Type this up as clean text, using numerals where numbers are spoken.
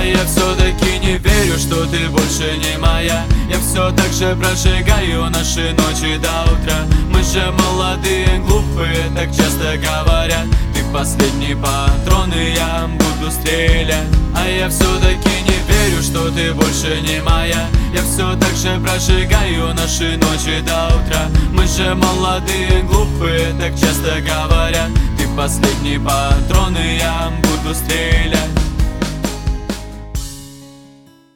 я все-таки не верю, что ты больше не моя. Я все так же прожигаю наши ночи до утра. Мы же молодые, глупые, так часто говорят. Ты последний патрон, и я буду стрелять. А я все-таки не верю, что ты больше не моя. Я все так же прожигаю наши ночи до утра. Мы же молодые, глупые, так часто говорят. Ты последний патрон, и я буду стрелять.